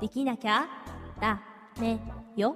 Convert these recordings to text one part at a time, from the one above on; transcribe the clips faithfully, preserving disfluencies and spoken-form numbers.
できなきゃダメよ。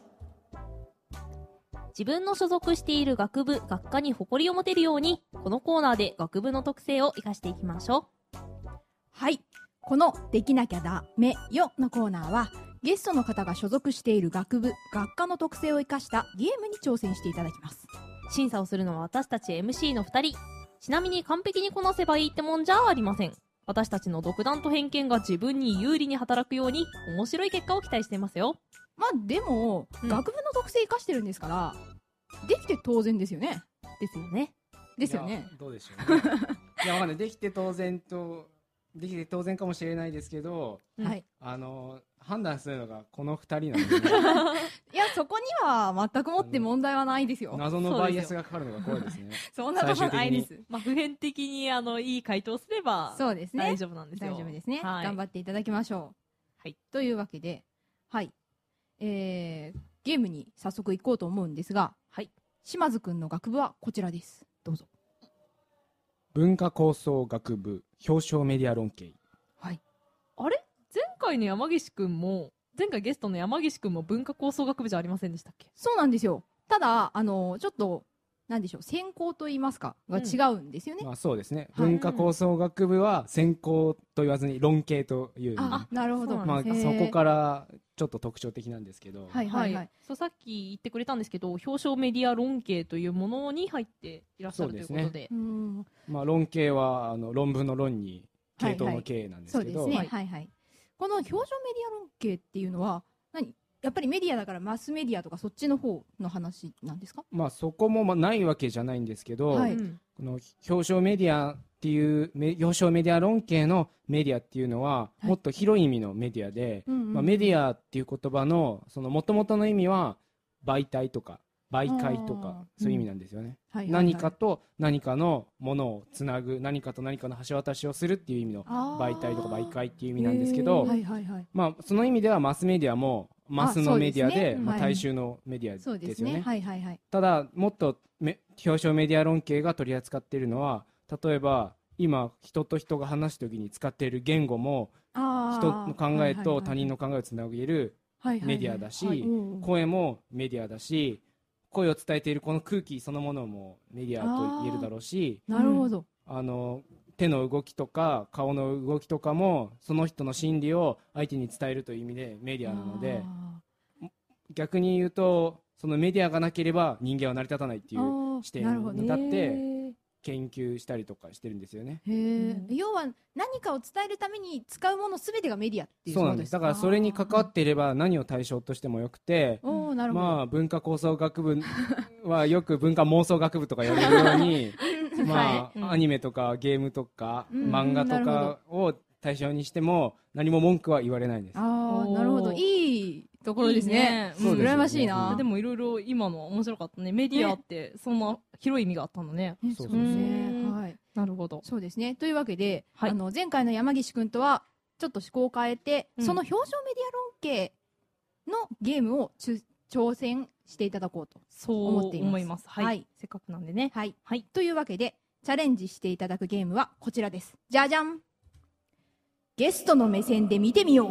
自分の所属している学部学科に誇りを持てるように、このコーナーで学部の特性を生かしていきましょう。 はい、このできなきゃダメよのコーナーは、ゲストの方が所属している学部学科の特性を生かしたゲームに挑戦していただきます。 審査をするのは私たち エムシー のふたり。ちなみに完璧にこなせばいいってもんじゃありません。私たちの独断と偏見が自分に有利に働くように、面白い結果を期待していますよ。 まあでも、うん、学部の特性生かしてるんですから、できて当然ですよね。 ですよね。 ですよね。 どうでしょうね。いや、わかんない。できて当然とできて当然かもしれないですけど、 はい、 あの判断するのがこのふたりなので、ね、 いや、そこには全くもって問題はないですよ。 謎のバイアスがかかるのが怖いですね。 そんなことないです。 まあ、普遍的にあのいい回答すればそうですね、 大丈夫なんですよ。 大丈夫ですね、 はい、 頑張っていただきましょう。 はい、 というわけで、はい、えー、ゲームに早速行こうと思うんですが、はい、島津くんの学部はこちらです。どうぞ。 文化構想学部表彰メディア論系。 はい。 あれ、前回の山岸くんも前回ゲストの山岸くんも文化構想学部じゃありませんでしたっけ？ そうなんですよ。ただあのちょっとなんでしょう、専攻といいますかが違うんですよね。 うん、まあ、そうですね、はい、文化構想学部は専攻と言わずに論系という、 あ、なるほど。 まあ、そこからちょっと特徴的なんですけど、 はいはいはい、 そう、さっき言ってくれたんですけど、表彰メディア論系というものに入っていらっしゃるということで、 そうですね、 うん、 まあ、論系はあの論文の論に系統の系なんですけど、 そうですね、はいはい、この表彰メディア論系っていうのは何、やっぱりメディアだからマスメディアとかそっちの方の話なんですか？ まあ、そこもまあないわけじゃないんですけど、はい、この表彰メディアっていう表彰メディア論系のメディアっていうのはもっと広い意味のメディアで、はい、まあ、メディアっていう言葉のその元々の意味は媒体とか媒介とかそういう意味なんですよね、うん、はいはいはい、何かと何かのものをつなぐ、何かと何かの橋渡しをするっていう意味の媒体とか媒介っていう意味なんですけど、はいはいはい、まあ、その意味ではマスメディアもマスのメディア で, で、ね、まあ、大衆のメディアですよね。そうですね、はいはいはい、ただもっとめ表彰メディア論系が取り扱っているのは、例えば今人と人が話すときに使っている言語も人の考えと他人の考えをつなげるメディアだし、声もメディアだし、声を伝えているこの空気そのものもメディアと言えるだろうし、 なるほど、 あの手の動きとか顔の動きとかもその人の心理を相手に伝えるという意味でメディアなので、逆に言うとそのメディアがなければ人間は成り立たないっていう視点に立って研究したりとかしてるんですよね。 へー、うん、要は何かを伝えるために使うものすべてがメディアっていう。 そうなんです。だからそれに関わっていれば何を対象としてもよくて、 おー、なるほど。 まあ文化構想学部はよく文化妄想学部とか言われるようにまあ、はい、うん、アニメとかゲームとか、うん、漫画とかを対象にしても何も文句は言われないんです。 ああ、なるほど、いいところですね。いいね、うん、羨ましいな。 でもいろいろ今の面白かったね。メディアってそんな広い意味があったのね。 ね、そうですね。はい。 なるほど。 そうですね。というわけで、はい、あの前回の山岸くんとはちょっと思考を変えて、うん、その表彰メディア論系のゲームを挑戦していただこうと思っています。そう思います。 はい。はい、せっかくなんでね。 はい。はい。というわけでチャレンジしていただくゲームはこちらです。じゃじゃん。ゲストの目線で見てみよう。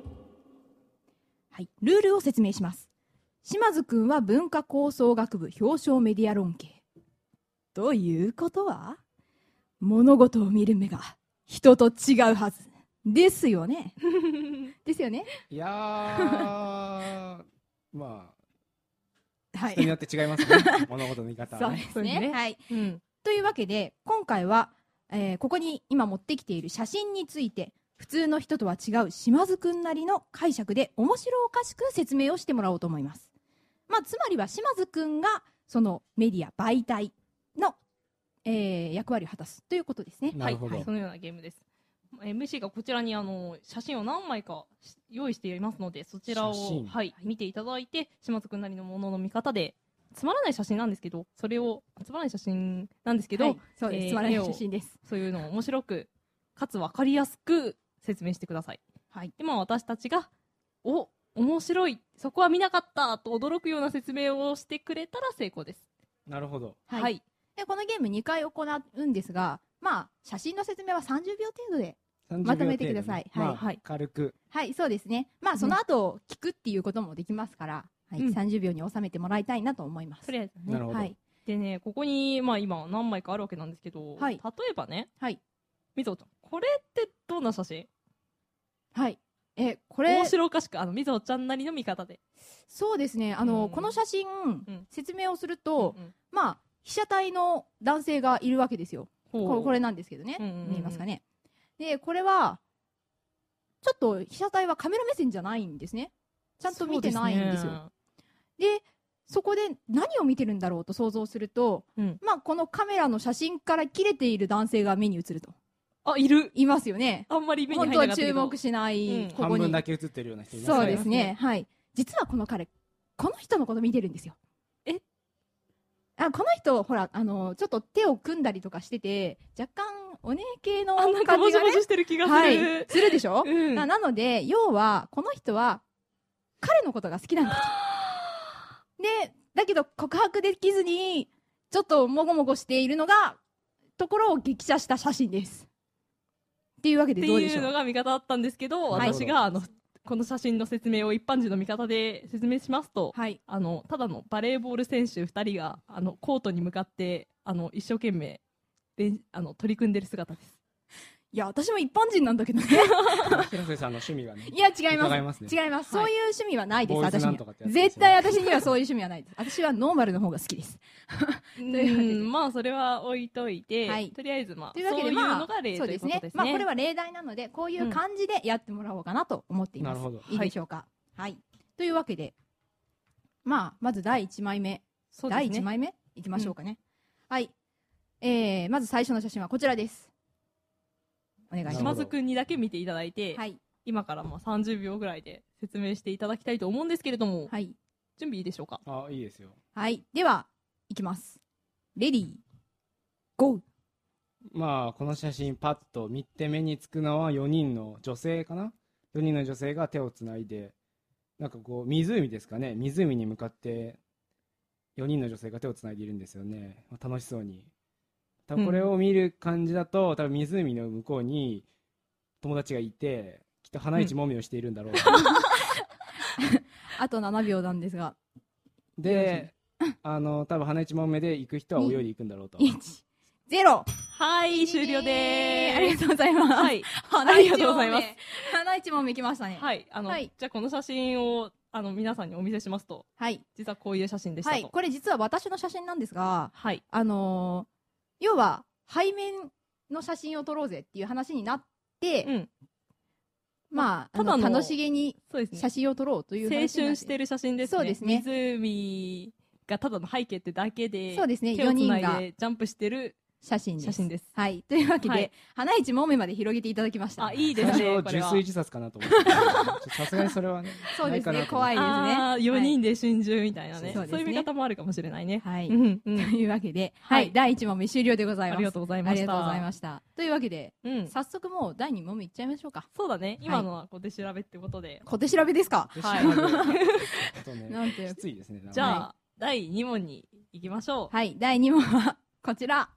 はい、ルールを説明します。島津くんは文化構想学部表彰メディア論系。ということは物事を見る目が人と違うはずですよね。ですよね。 いやーまあ、はい、人によって違いますね。物事の見方はね。 そうですね。はい、うん、というわけで今回は、えー、ここに今持ってきている写真について普通の人とは違う島津くんなりの解釈で面白おかしく説明をしてもらおうと思います。まあ、つまりは島津くんがそのメディア媒体の、えー、役割を果たすということですね。 はい、はい、そのようなゲームです。エムシー がこちらにあの写真を何枚か用意していますので、そちらを、はい、見ていただいて島津くんなりのものの見方で、つまらない写真なんですけど、それをつまらない写真なんですけど、はい、 そうです、えー、つまらない写真です。 そういうのを面白くかつ分かりやすく説明してください。はい、で、まあ、私たちがお面白い、そこは見なかったと驚くような説明をしてくれたら成功です。 なるほど。 はい、はい、でこのゲームにかい行うんですが、まあ、写真の説明はさんじゅうびょう程度でまとめてください。 はい、 はい、 まあ、軽く。 はい、そうですね。まあ、その後、聞くっていうこともできますから、はい、 うん、 さんじゅうびょうに収めてもらいたいなと思います。 とりあえずね。 なるほど。 はい。 でね、ここに、まあ今何枚かあるわけなんですけど、 はい、 例えばね、 はい。 みぞちゃん、これってどんな写真？ はい。え、これ。 面白おかしく、あの、みぞちゃんなりの見方で。 そうですね。あの、 うん、 この写真、うん、説明をすると、 うんうん、まあ、被写体の男性がいるわけですよ。これ、これなんですけどね。 うんうんうん、 見えますかね。で、これは、ちょっと被写体はカメラ目線じゃないんですね。ちゃんと見てないんですよ。で、ね、そこで何を見てるんだろうと想像すると、うん、まあ、このカメラの写真から切れている男性が目に映ると。 あ、いる。 いますよね。 あんまり目に入らなかったけど。 本当は注目しない、 うん、ここに。半分だけ映ってるような人いますね。 そうですね。はい。実はこの彼、この人のこと見てるんですよ。 えあ、この人、ほら、あの、ちょっと手を組んだりとかしてて、若干、お姉系の感じが、ね、もじもじしてる気がする。 はい。するでしょ、 うん、 な, なので、要は、この人は、彼のことが好きなんだと。で、だけど告白できずに、ちょっともごもごしているのが、ところを激写した写真です。っていうわけでどうでしょう。 っていうのが見方だったんですけど、はい、私が、あの、この写真の説明を一般人の見方で説明しますと、はい、あのただのバレーボール選手ふたりがあのコートに向かってあの一生懸命であの取り組んでる姿です。 いや、私も一般人なんだけどね。 広瀬さんの趣味がね。 いや、違います。 ますね、 違います。そういう趣味はないです、 私には。絶対私にはそういう趣味はないです。私はノーマルの方が好きです。 うん、まあ、それは置いといて、はい、とりあえず、まあ、というわけで、まあ、そういうのが例ということですね。 まあ、これは例題なので、こういう感じでやってもらおうかなと思っています。 なるほど。 いいでしょうか。はい。というわけで、まあ、まずだいいちまいめ。そうですね。だいいちまいめいきましょうかね。うん、はい。えー、まず最初の写真はこちらです。お願いします。 島津くんにだけ見ていただいて、はい、今からまあさんじゅうびょうぐらいで説明していただきたいと思うんですけれども、はい、準備いいでしょうか。 あ、いいですよ。 はい、では、いきます。レディー、ゴー。 まあ、この写真、パッと見て目につくのはよにんの女性かな ?よ 人の女性が手をつないで、なんかこう、湖ですかね、湖に向かって、よにんの女性が手をつないでいるんですよね。まあ、楽しそうに。多分これを見る感じだと、うん、多分湖の向こうに友達がいて、きっと花一もみをしているんだろう、うん、 あとななびょうなんですが、 で、あの多分花一もみで行く人は泳いで行くんだろうと。 いち、ゼロ。 はい、終了でーす。 ありがとうございます。はい、 ありがとうございます。 花一もみ来ましたね。 はい、あの、はい、じゃあこの写真をあの皆さんにお見せしますと、はい、実はこういう写真でしたと。はい、 これ実は私の写真なんですが、 はい、 あのー要は背面の写真を撮ろうぜっていう話になって、うん、まあ、ただの楽しげに写真を撮ろうという話、ね、青春してる写真ですね。そうですね。湖がただの背景ってだけで、 そうですね。 手をつないでジャンプしてる写真です。 写真です。 はい。というわけで、はい、花一もめまで広げていただきました。 あ、いいですね。 最初、純粋自殺かなと思って。さすがにそれはね。 そうですね。怖いですね。 ああ、よにんで心中みたいなね。そういう見方もあるかもしれないね。 はい。というわけで、はい。だいいち問目終了でございます。 ありがとうございました。 ありがとうございました。というわけで、早速もうだいに問目いっちゃいましょうか。 そうだね。今のは小手調べってことで。 小手調べですか？ はい。なんて。きついですね。 じゃあ、だいに問に行きましょう。 はい。だいに問は、こちら。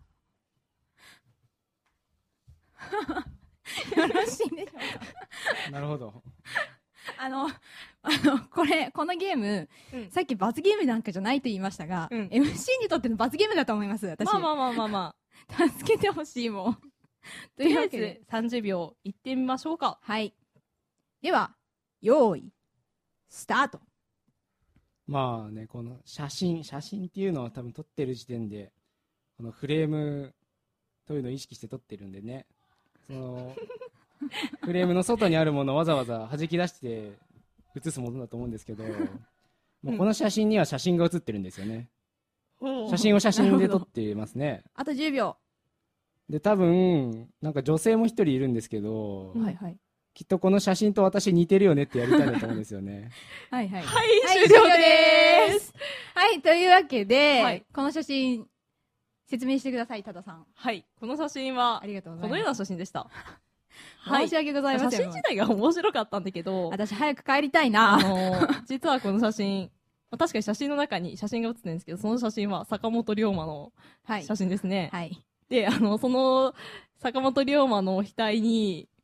よろしいでしょうか。 なるほど。 あの、あの、これ、このゲーム、うん、さっき罰ゲームなんかじゃないと言いましたが、うん、エムシー にとっての罰ゲームだと思います、私。 まあまあまあまあまあ。 助けてほしいもん。 とりあえずさんじゅうびょう行ってみましょうか。 はい。では、用意、スタート。 まあね、この写真、写真っていうのは多分撮ってる時点で、このフレームというのを意識して撮ってるんでね。そのフレームの外にあるものをわざわざ弾き出して写すものだと思うんですけど、もうこの写真には写真が写ってるんですよね。うん、写真を写真で撮っていますね。 あとじゅうびょうで、多分なんか女性も一人いるんですけど、 はいはい、 きっとこの写真と私似てるよねってやりたいなと思うんですよね。 はいはい、 はい、終了です。 はい、というわけで、はい、この写真説明してください、多田さん。 はい、この写真は、 ありがとうございます。 このような写真でした。 申し訳ございません。 写真自体が面白かったんだけど、 私早く帰りたいな。 あのー、実はこの写真、確かに写真の中に写真が写ってるんですけど、その写真は坂本龍馬の写真ですね。 はい。 で、あの、その、坂本龍馬の額に、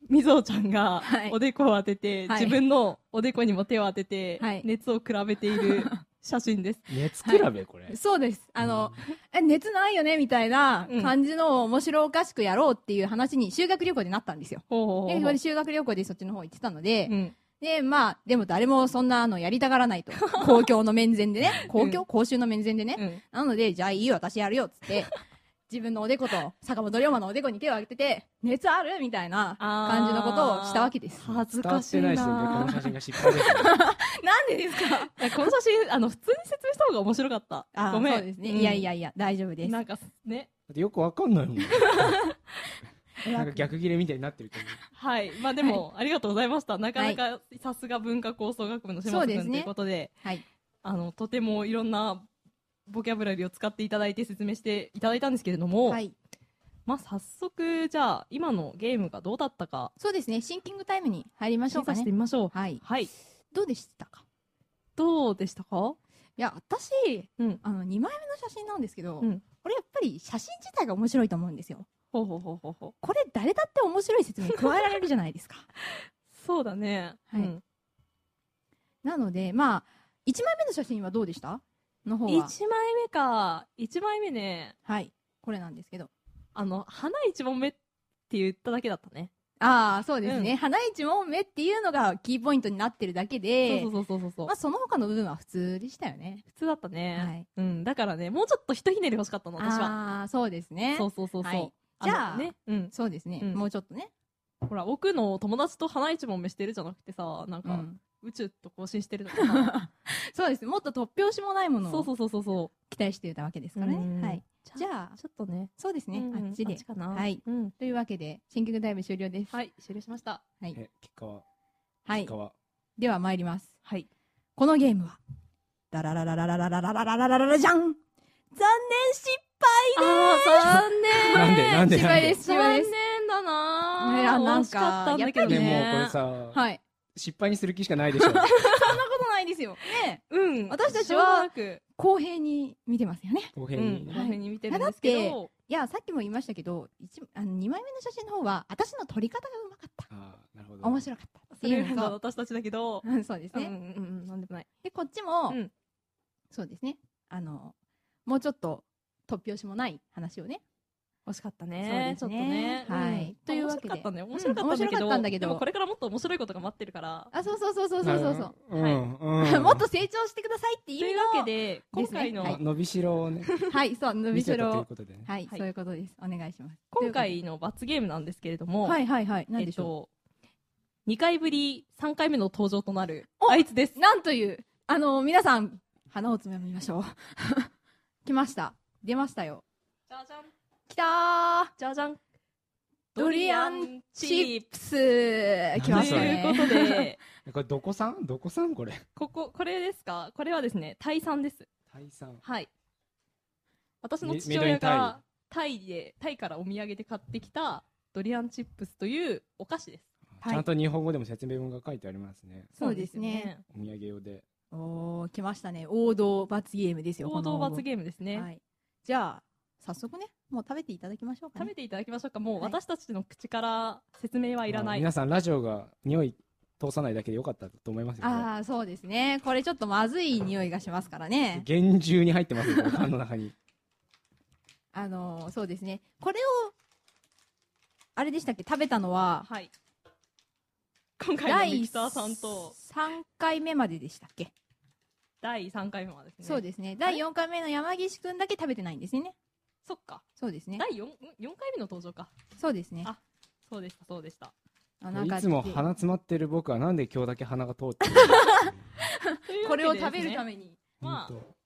みぞおちゃんがはいおでこを当てて、 はい自分のおでこにも手を当てて、 はい熱を比べている写真です。 熱比べ、これ。 そうです。あの、え、熱ないよねみたいな感じの面白おかしくやろうっていう話に修学旅行でなったんですよ。 ほうほうほうで、これ修学旅行でそっちの方行ってたので、 うん。 で、まあ、でも誰もそんなのやりたがらないと。公共の面前でね。公共、公衆の面前でね。 うん。 なので、じゃあいいよ、私やるよ、っつって、自分のおでこと、坂本龍馬のおでこに手を挙げてて、熱あるみたいな感じのことをしたわけです。 恥ず伝わかしいなってないですよね、この写真が失敗ですね。 なんでですかいやこの写真、あの、普通に説明した方が面白かった。 あごめん。 そうですね。 んいやいやいや、大丈夫です。 なんか、ね。 だってよくわかんないもん。なんか逆切れみたいになってるけど。 はい。まあでも、ありがとうございました。なかなか、さすが文化構想学部の島津君ということで、 はい。 あの、とてもいろんなボキャブラリーを使っていただいて説明していただいたんですけれども、 はい。 まあ早速、じゃあ、今のゲームがどうだったか、 そうですね。シンキングタイムに入りましょうかね審査して。みましょう。 はい。 はい。 どうでしたかどうでしたか？ いや、私、 うん。 あの、にまいめの写真なんですけど、 うんこれやっぱり写真自体が面白いと思うんですよ。 ほうほうほうほうほう。 これ誰だって面白い説明加えられるじゃないですか。 そうだね。 はいうんなので、まあ、いちまいめの写真はどうでしたの方は。 一枚目か。一枚目ね、 はい。これなんですけど。 あの、花一問目って言っただけだったね。 ああ、そうですね。 うん花一問目っていうのがキーポイントになってるだけで、 そうそうそうそうそう。 まあ、その他の部分は普通でしたよね。 普通だったね。 はい。 うん。だからね、もうちょっとひとひねり欲しかったの、私は。 ああ、そうですね。 そうそうそうそう。 はいじゃあのね、うん。 そうですね。 うんもうちょっとね。 ほら、奥の友達と花一問目してるじゃなくてさ、なんか、 うん。 宇宙と交信してるとかさ。 そうです。もっと突拍子もないものをそうそうそうそうそ期待していたわけですう。 からうんね。はい。じゃあ、 ちょっとね。 そうですね。 うんあっちであっ。ちかな。 はい。 うん。 というわけで、シンキングタイム終了です。 はい、終了しました。 はい。 え、結果ははい結果。はでは参ります。 はい。 このゲームは、ダララララララララララララララじゃん残念失敗であー、残念。 なんでなんで失敗です、失残敗です。 念だなー。 いやなんか惜しかったんだけどね、 ね。 もうこれさ、 はい。 失敗にする気しかないでしょ。 そんなことないですよ。ねうん。 私たちはしょうがなく、 公平に見てますよね。 う公平にん、 ね。 公平に見てるんですけいやだど、 いや、さっきも言いましたけど、一あのにまいめの写真の方は、私の撮り方がうまかった。 ああ、なるほど。 面白かった。ってそれがいうのと、 私たちだけど、 うん、そうですうんうね。 んうん、なんでもない。 で、こっちも、 うんそうですね。あの、もうちょっと突拍子もない話をね。 惜しかったね。ちょっとそうですねね。 はいうんというわけで面白かったんだよ。面白かったんだけうん面白かったんだど、 けどでもこれからもっと面白いことが待ってるから。 あ、そうそうそうそうそうそうそう。 うん、 はうん。 もっと成長してくださいってといういうのわけで、今回の、 ですねはい伸びしろをね、 はい、そう、伸び見せしたろを。 ということでね。 はい、 はいそういうことです。お願いします。 今回の罰ゲームなんですけれども、 はいはいはい。 えっ何でしょと、にかいぶり、さんかいめの登場となる、 おあいつですう。。なんという、あの、皆さん、花を摘みましょう。来ました。出ましたよ。 じゃじゃん。 来たーじゃじゃん。 ドリアンチチップス来とましたいうこね。 とで、 これどこさんどこさんこれ。 ここ、これですか？これはですね、タイ産です。 タイさん。 はい。私のメ父親メイドインタイがタイで、タイからお土産で買ってきたドリアンチップスというお菓子です。 はいちゃんと日本語でも説明文が書いてありますね。 そうですね。 お土産用で。 おー、来ましたね。王道罰ゲームですよ。 王道罰ーゲームですね。 はい。じゃあ、早速ね、もう食べていただきましょうかね。 食べていただきましょうか。もうはい私たちの口から説明はいらない。 まあ皆さんラジオが匂い通さないだけでよかったと思いますよね。 ああ、そうですね。これちょっとまずい匂いがしますからね。 厳重に入ってますよ、この缶の中に。 あのー、そうですね。これを、あれでしたっけ、食べたのは、 はい。今回のミキサーさんとさんかいめまででしたっけ、 だいさんかいめはですね。 そうですね。だいよんかいめの山岸くんだけ食べてないんですよね。 そっか。 そうですねだ。いよん、よんかいめの登場か。 そうですね。 あそうでした、そうでした。 あいつも鼻詰まってる僕はなんで今日だけ鼻が通ってるこれを食べるために。 まあ本当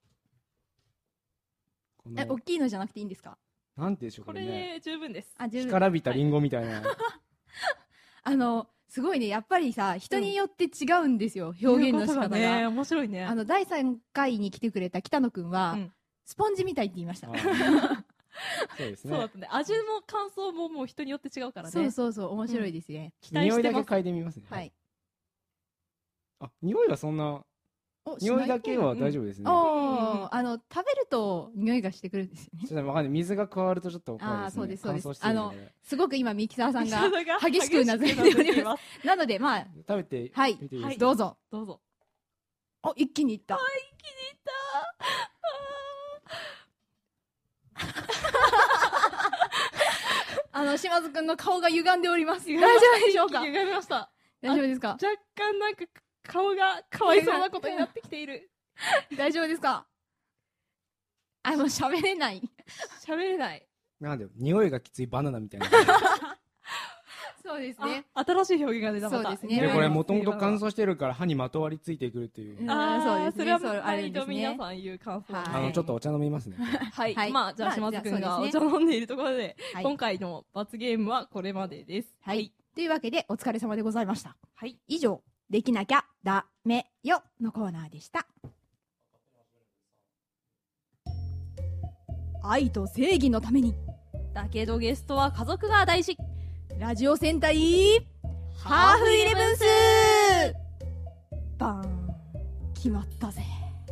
こえ、 の大きいのじゃなくていいんですか？ なんていうんでしょうここれね。 れ十分です。 あ、十分。 干からびたリンゴみたいな。 あの、すごいね、やっぱりさ、人によって違うんですよ、表現の仕方が。 ね、面白いね。 あの、だいさんかいに来てくれた北野くんは、 うんスポンジみたいって言いました。 あーそうですね。 そうだったね。味も感想ももう人によって違うからね。 そうそうそう、面白いですね。 期待してます匂いだけ嗅いでみますね。 はい。 あ、匂いはそんな匂いだけは大丈夫ですね。 ああ、あの食べると匂いがしてくるんですよね。 ちょっとわかんない。水が加わるとちょっと怖いですね。 ああ、そうですそうです。 あのすごく今ミキサーさんが激しくうなずいております。なのでまあ食べてはいどうぞどうぞ。 お、一気にいった。 あ、一気にいった。 あの島津くんの顔が歪んでおります。大丈夫でしょうか。 歪みました。 大丈夫ですか。 若干なんか顔がかわいそうなことになってきている。 大丈夫ですか。あ、もう喋れない。 喋れない。 なんで匂いがきついバナナみたいな。 そうですね。 新しい表現が出た。 そうですね。 でこれもともと乾燥してるから歯にまとわりついてくるっていう。 ああ、そうですね。それは毎度皆さん言う感想。 あのちょっとお茶飲みますね。 はい。まあじゃあ島津くんがお茶飲んでいるところで今回の罰ゲームはこれまでです。 はい。というわけでお疲れ様でございました。 はい。 以上できなきゃダメよのコーナーでした。愛と正義のためにだけどゲストは家族が大事。 ラジオ戦隊ハーフイレブンスバーン決まったぜ。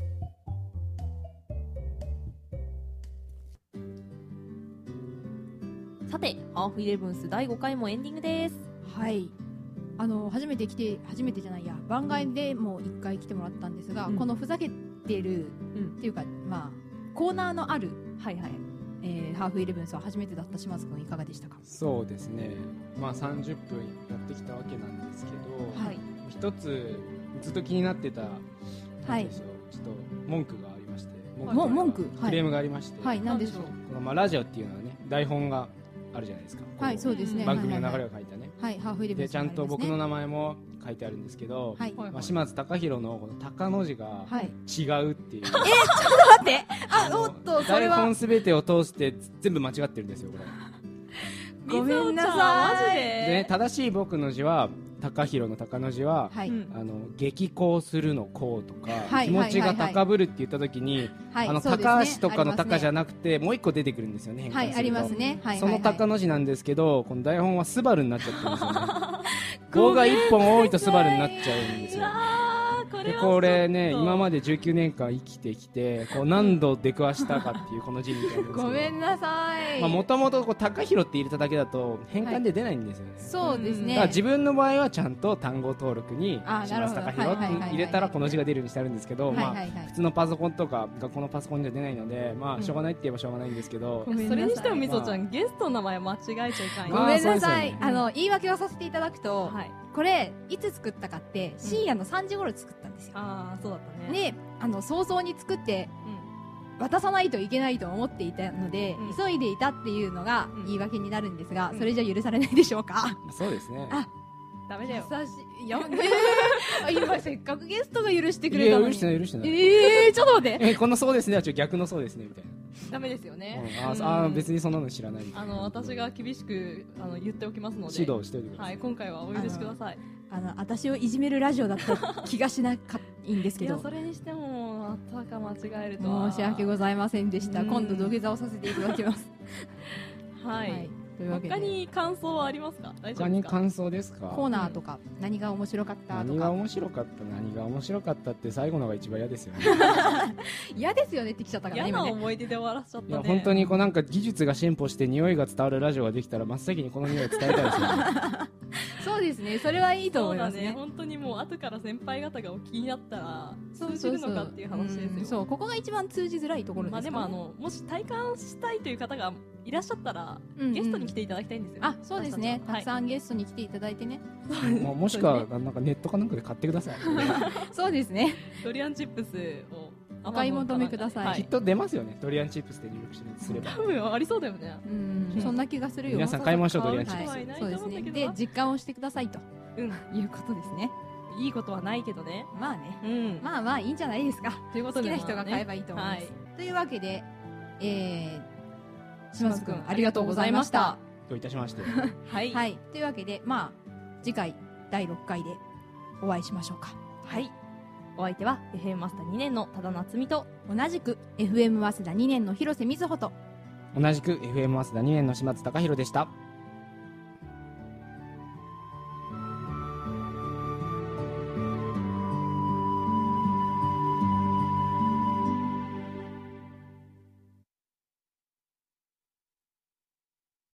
さてハーフイレブンスだいごかいもエンディングです。 はい。あの初めて来て初めてじゃないや番外でもいっかい来てもらったんですが、うん、このふざけてる、うん、っていうかまあコーナーのある、はいはいえー、ハーフイレブンスは初めてだった島津君いかがでしたか。 そうですね、まあ、さんじゅっぷんやってきたわけなんですけど、はい、一つずっと気になってた、はい、ちょっと文句がありまして、 文句クレームがありまして、 はいはい、何でしょう。 この、まあ、ラジオっていうのはね台本があるじゃないですか。 はい、そうですね。 番組の流れを書いたね。 はい、ハーフイレブンス、 でちゃんと僕の名前も書いてあるんですけど、はい、まあ、島津貴弘のこの貴の字が違うっていう。 はい、えー、ちょっと待って。あ、おっと、それは台本すべてを通して全部間違ってるんですよこれ。ごめんなさい。 で、ね、正しい僕の字は貴弘の貴の字は、はい、あの激高するの高とか、はい、気持ちが高ぶるって言った時に、はい、あの、ね、高橋とかの高じゃなくて、ね、もう一個出てくるんですよね。 はい、ありますね。はい、 その貴の字なんですけど、この台本はスバルになっちゃってるんですよね。棒が一本多いとスバルになっちゃうんですよ。でこれね今までじゅうきゅうねんかん生きてきてこう何度出くわしたかっていうこの字みたいなんですけど、 ごめんなさい。 もともと貴弘って入れただけだと変換で出ないんですよね。はい、 そうですね。 だから自分の場合はちゃんと単語登録に島津貴弘って入れたらこの字が出るようにしてあるんですけど、まあ普通のパソコンとか学校のパソコンじゃ出ないので、まあしょうがないって言えばしょうがないんですけど、 うん、それにしてもみそちゃん、まあ、ゲストの名前間違えちゃいかん。 ごめんなさい。あの言い訳をさせていただくと、はい、これいつ作ったかって深夜のさんじ頃作ったんですよ。 ああ、そうだったね。 で、あの早々に作って渡さないといけないと思っていたので、うん、急いでいたっていうのが言い訳になるんですが、うん、それじゃ許されないでしょうか。 そうですね。 あ、 ダメだよ。 優しい。いや、今せっかくゲストが許してくれたのに。 いや、許してない許してない。 えー、ちょっと待って。 え、このそうですねはちょっと逆のそうですねみたいな。 ダメですよね。 うん、あ、あ、別にそんなの知らない。 あの私が厳しくあの言っておきますので。 指導しておいてください。 はい、今回はお許しください。 あの私をいじめるラジオだった気がしなかったんですけど。 いや、それにしてもまたか間違えるとは。 申し訳ございませんでした。今度土下座をさせていただきます。 はい。はい、というわけで他に感想はありますか。大丈夫ですか。 他に感想ですか。 コーナーとか、うん、何が面白かったとか。 何が面白かった何が面白かったって最後のが一番嫌ですよね。 嫌ですよねってきちゃったからね。 嫌な思い出で終わらせちゃったね。 いや本当にこうなんか技術が進歩して匂いが伝わるラジオができたら真っ先にこの匂いを伝えたいですよね。 そうですね、それはいいと思いますね。 そうだね、本当にもう後から先輩方がお気になったら通じるのかっていう話ですよ。 そうそうそう、そう、ここが一番通じづらいところですかね。 まあでもあのもし体感したいという方がいらっしゃったら、うんうん、ゲストに来ていただきたいんですよ。 あ、そうですね、たくさんゲストに来ていただいてね。 も, もしくはなんかネットかなんかで買ってください。 そうですね。 ドリアンチップスをお買い求めください。 はい、きっと出ますよね。ドリアンチップスで入力すれば。 多分ありそうだよね。 うん、そんな気がするよ。 皆さん買いましょうドリアンチップス。 はい、そうですね。で実感をしてくださいと、うん、いうことですね。 いいことはないけどね。 まあね、 うん、 まあまあいいんじゃないですか。 ということで、 好きな人が買えばいいと思います。 はい、 というわけで、えー、島津くんありがとうございました。 どういたしまして。 はい、はい、というわけで、まあ次回だいろっかいでお会いしましょうか。 はい。お相手は エフエム マスターにねんの多田夏美と、 同じく エフエム マスターにねんの広瀬瑞穂と、 同じく エフエム マスターにねんの島津貴弘でした。